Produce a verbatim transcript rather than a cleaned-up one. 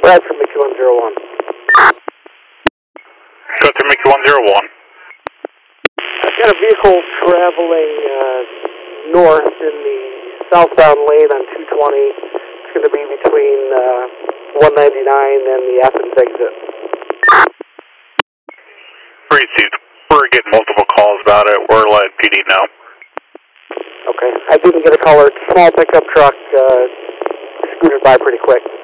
Brad from Mickey one zero one. Go to Mickey one zero one. I've got a vehicle traveling uh, north in the southbound lane on two twenty. It's going to be between uh, one ninety-nine and the Athens exit. Received. We're getting multiple calls about it. We're letting P D know. Okay. I didn't get a caller. Small pickup truck uh, scooted by pretty quick.